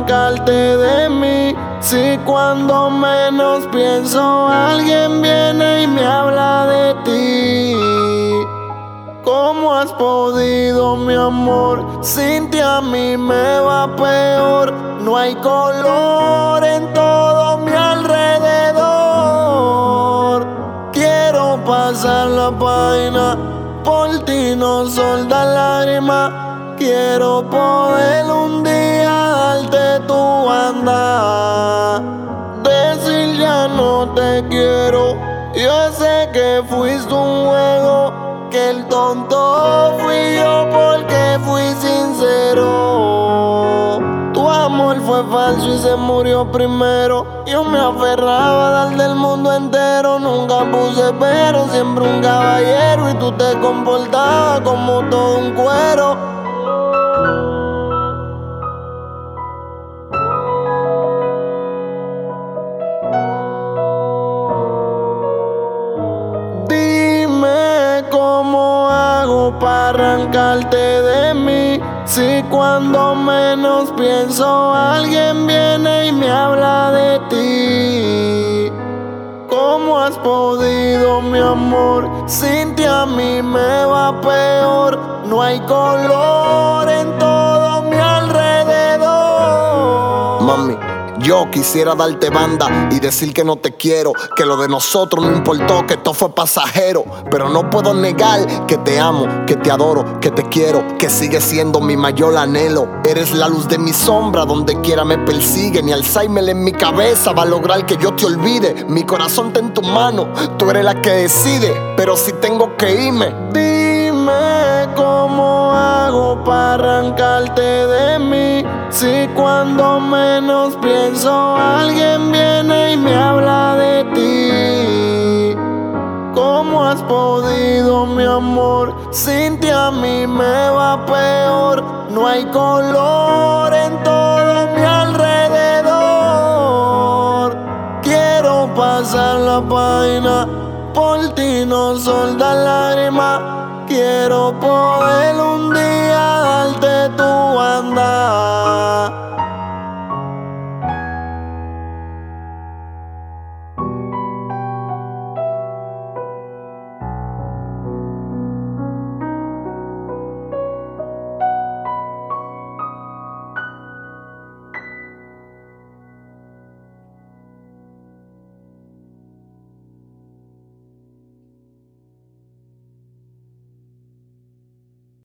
arrancarte de mí. Si cuando menos pienso alguien viene y me habla de ti. ¿Cómo has podido, mi amor? Sin ti a mí me va peor. No hay color en todo mi alrededor. Quiero pasar la página, por ti no soltar lágrimas. Quiero poder un día darte tu banda, decir ya no te quiero. Yo sé que fuiste un juego, que el tonto fui yo porque fui sincero. Tu amor fue falso y se murió primero. Yo me aferraba a darte el mundo entero. Nunca puse pero, siempre un caballero. Y tú te comportabas como todo un cuero. ¿Cómo hago para arrancarte de mí? Si cuando menos pienso alguien viene y me habla de ti. ¿Cómo has podido, mi amor? Sin ti a mí me va peor. No hay color en todo mi alrededor. Mami, yo quisiera darte banda y decir que no te quiero, que lo de nosotros no importó, que esto fue pasajero. Pero no puedo negar que te amo, que te adoro, que te quiero, que sigues siendo mi mayor anhelo. Eres la luz de mi sombra, donde quiera me persigue. Ni Alzheimer en mi cabeza va a lograr que yo te olvide. Mi corazón está en tu mano, tú eres la que decide. Pero si tengo que irme, dime cómo hago para arrancarte de mí. Si cuando menos pienso alguien viene y me habla de ti. ¿Cómo has podido, mi amor? Sin ti a mí me va peor. No hay color en todo mi alrededor. Quiero pasar la página, por ti no soltar lágrimas. Quiero poder un día darte tu banda,